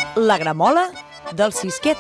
La gramola del Sisquet.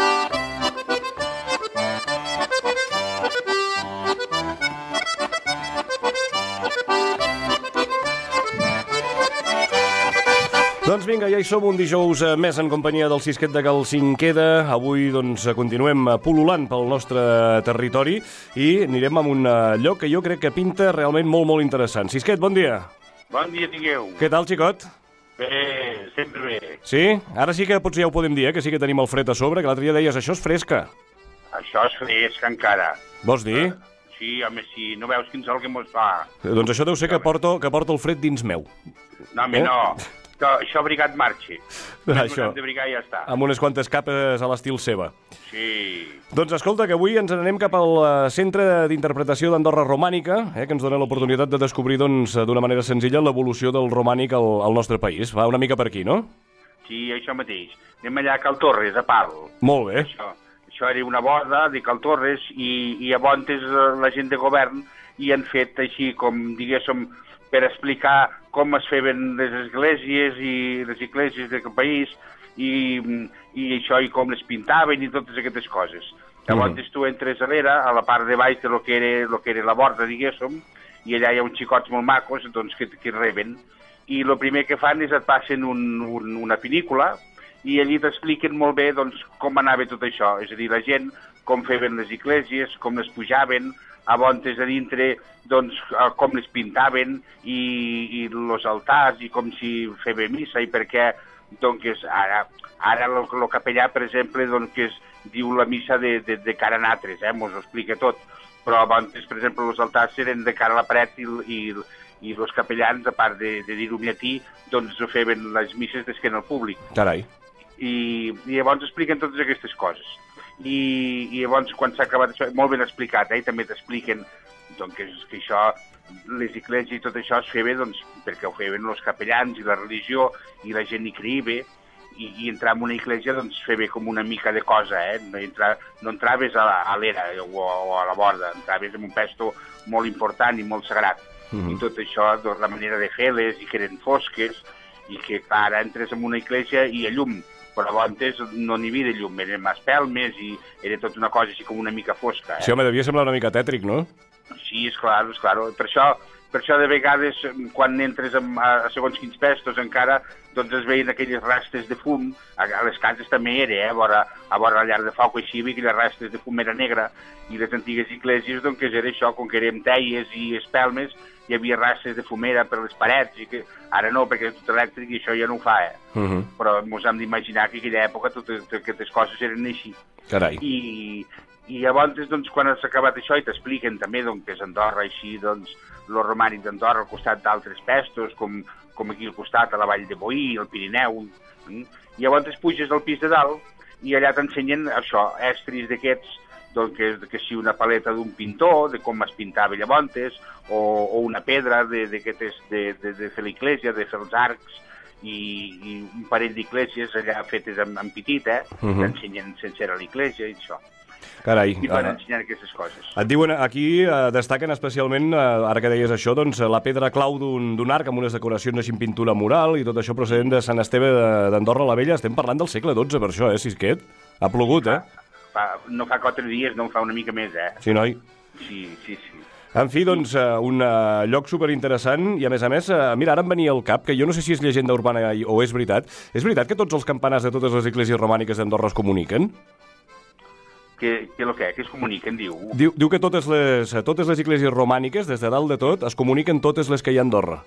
Doncs vinga, ja hi som un dijous més en companyia del Sisquet de Cal Cinqueda. Avui doncs continuem pul·lulant pel nostre territori i anirem a un lloc que jo crec que pinta realment molt interessant. Sisquet, bon dia. Bon dia tingueu. Què tal, xicot? Bé, sempre bé. Sí? Ara sí que potser ja ho podem dir, que sí que tenim el fred a sobre, que l'altre dia deies, això és fresca. Això és fresc encara. Vols dir? Sí, home, sí. No veus quin sol que mos fa? Doncs això deu ser que porto el fred dins meu. No, home, no. Això abrigat marxi. Això. Hem d'abrigar i ja està. Amb unes quantes capes a l'estil seva. Sí. Doncs escolta, que avui ens n'anem cap al Centre d'Interpretació d'Andorra Romànica, que ens dona l'oportunitat de descobrir d'una manera senzilla l'evolució del romànic al nostre país. Va una mica per aquí, no? Sí, això mateix. Anem allà a Cal Torres, a Pal. Molt bé. Això era una borda de Cal Torres i llavors la gent de govern hi han fet així com, diguéssim, per explicar com es feien les esglésies del país i això, i com les pintaven i totes aquestes coses. Llavors tu entres a l'era, a la part de baix de lo que era la borda, diguéssim, i allà hi ha uns xicots molt macos doncs, que reben, i el primer que fan és et passen una pel·lícula i allí t'expliquen molt bé doncs, com anava tot això, és a dir, la gent, com feien les esglésies, com les pujaven, a bontes a dintre, doncs, com les pintaven i els altars i com si feia missa i per què, doncs, ara el capellà, per exemple, doncs, que es diu la missa de cara a natres, mos ho explica tot, però abans, per exemple, els altars eren de cara a la paret i els capellans, a part de dir-ho en llatí, doncs feien les misses d'esquena al públic. Carai. I llavors expliquen totes aquestes coses. I llavors, quan s'ha acabat això, molt ben explicat, també t'expliquen doncs, que això, les esglésies i tot això es feia doncs, perquè ho feien els capellans i la religió i la gent hi creia bé, i entrar en una església doncs, feia com una mica de cosa, no entraves a l'era o a la borda, entraves en un pesto molt important i molt sagrat. I tot això, doncs, la manera de fer-les, i que eren fosques, i que clar, ara entres en una església i a llum, però abans no n'hi havia de llum, eren espelmes i era tot una cosa així com una mica fosca. Sí, home, devia semblar una mica tètric, no? Sí, és clar. Per això de vegades, quan entres a segons quins pestos encara, doncs es veien aquelles restes de fum, a les cases també era, a vora la llar de foc així, i aquelles restes de fum era negra, i les antigues esglésies, doncs, que era això, com que eren teies i espelmes, hi havia restes de fumera per les parets, i que ara no, perquè és tot elèctric i això ja no ho fa, Però ens hem d'imaginar que en aquella època totes aquestes coses eren així. Carai. I llavors, doncs, quan s'ha acabat això, i t'expliquen també doncs, que és Andorra així, doncs, lo romànic d'Andorra al costat d'altres pestos, com aquí al costat, a la vall de Boí, al Pirineu. I llavors puges al pis de dalt i allà t'ensenyen això, estris d'aquests, doncs, que si una paleta d'un pintor, de com es pintava llavors, o una pedra d'aquestes de fer l'església, de fer els arcs, i un parell d'esglésies allà fetes amb petit, t'ensenyen sencera l'església i això. Carai. I per ensenyar aquestes coses. Et diuen, aquí destaquen especialment, ara que deies això, doncs la pedra clau d'un arc amb unes decoracions així en pintura mural i tot això procedent de Sant Esteve d'Andorra la Vella. Estem parlant del segle XII per això, Sisquet? Ha plogut, No fa 4 dies, no en fa una mica més, Sí, noi? Sí. En fi, doncs, un lloc superinteressant i, a més, mira, ara em venia al cap, que jo no sé si és llegenda urbana o és veritat. És veritat que tots els campanars de totes les esglésies romàniques d'Andorra es comuniquen? Que es comuniquen, diu? Diu que totes les esglésies romàniques, des de dalt de tot, es comuniquen totes les que hi ha a Andorra.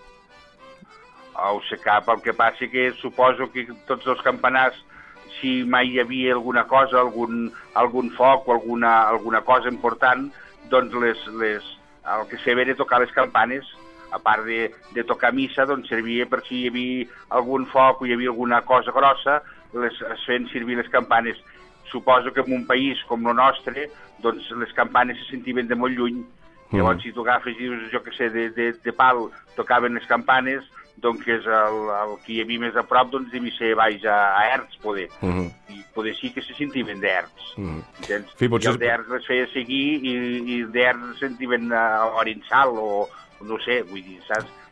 Ho sé cap, el que passa que suposo que tots els campanars, si mai hi havia alguna cosa, algun foc o alguna cosa important, doncs el que se ve era tocar les campanes, a part de tocar missa, doncs servia per si hi havia algun foc o hi havia alguna cosa grossa, es feien servir les campanes. Suposo que en un país com el nostre, doncs les campanes se sentien de molt lluny. Llavors, si tu agafes i dius, jo què sé, de Pal, tocaven les campanes, doncs el que hi havia més a prop, doncs devia ser baix a Erts, poder. I poder sí que se sentien d'Erts. I el d'Erts les feia seguir i d'Erts se sentien a Orinsal o no sé, vull dir, saps?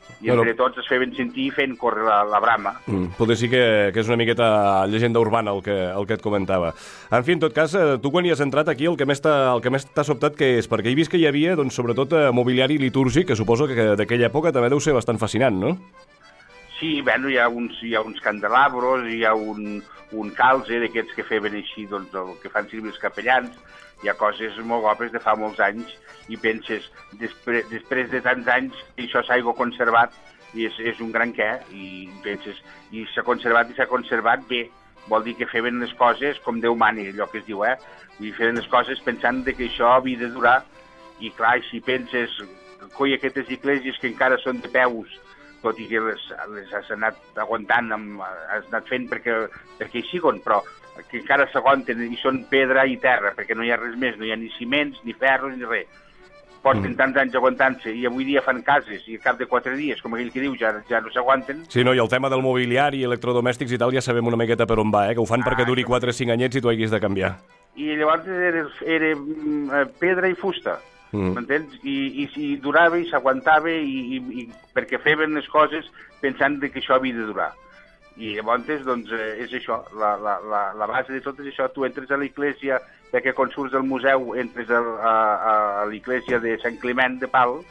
I entre tots es feien sentir fent córrer la brama. Poder sí que és una miqueta llegenda urbana el que et comentava. En fi, en tot cas, tu quan hi has entrat aquí el que més t'ha sobtat què és? Perquè he vist que hi havia, doncs, sobretot, mobiliari litúrgic, que suposo que d'aquella època també deu ser bastant fascinant, no? Sí, bueno, hi ha uns candelabros, hi ha un calze d'aquests que feien així, doncs, el que fan servir els capellans. Hi ha coses molt guapes de fa molts anys i penses, després de tants anys, això s'ha conservat i és un gran què, i penses, i s'ha conservat bé. Vol dir que feien les coses com Déu mani, allò que es diu, I feien les coses pensant que això havia de durar. I clar, si penses, coi, aquestes esglésies que encara són de peus, tot i que les has anat aguantant, has anat fent perquè hi siguen, però que encara s'aguanten i són pedra i terra, perquè no hi ha res més, no hi ha ni ciments, ni ferros, ni res. Porten tants anys aguantant-se i avui dia fan cases i al cap de 4 dies, com aquell que diu, ja no s'aguanten. Sí, no, i el tema del mobiliari, electrodomèstics i tal, ja sabem una miqueta per on va, que ho fan perquè duri 4 o 5 anyets i tu hagis de canviar. I llavors era pedra i fusta, m'entens? I durava i s'aguantava i perquè feien les coses pensant que això havia de durar. I llavors, doncs, és això, la base de tot és això. Tu entres a l'església, perquè quan surts del museu entres a l'església de Sant Climent de Pal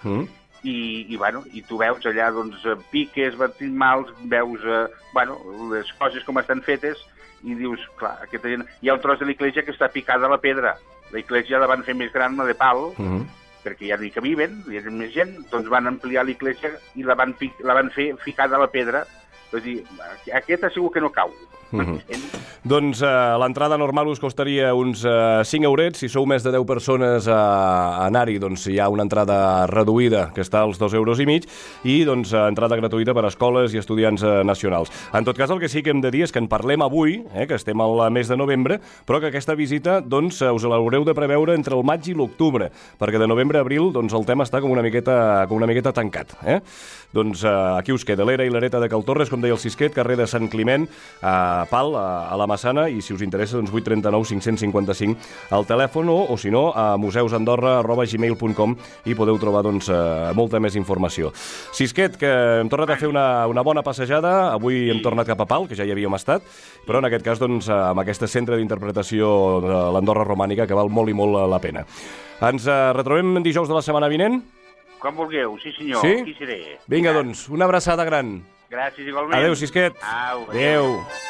i tu veus allà, doncs, piques, baptismals, veus, les coses com estan fetes i dius, clar, aquesta gent... Hi ha un tros de l'església que està picada a la pedra. L'església la van fer més gran, la de Pal, perquè ja no hi cabiven, hi ha més gent, doncs van ampliar l'església i la van fer ficada a la pedra. És dir, aquesta segur que no cau. Doncs l'entrada normal us costaria uns 5 eurets. Si sou més de 10 persones a anar-hi, doncs hi ha una entrada reduïda que està als 2,5 euros i doncs entrada gratuïta per a escoles i estudiants nacionals. En tot cas, el que sí que hem de dir és que en parlem avui, que estem al mes de novembre, però que aquesta visita doncs us l'haureu de preveure entre el maig i l'octubre, perquè de novembre a abril doncs el tema està com una miqueta tancat. Doncs aquí us queda l'era i l'areta de Cal Torres, com deia el Sisquet, carrer de Sant Climent, a Pal, a la Massana, i si us interessa, doncs 839 555 al telèfon o si no, a museusandorra@gmail.com i podeu trobar doncs molta més informació. Sisquet, que hem tornat a fer una bona passejada, avui hem tornat cap a Pal, que ja hi havíem estat, però en aquest cas doncs amb aquest centre d'interpretació de l'Andorra romànica que val molt i molt la pena. Ens retrobem dijous de la setmana vinent? Com vulgueu, sí senyor, sí? Aquí seré. Vinga, doncs, una abraçada gran. Gràcies igualment. Adéu, Sisquet. Au, adéu.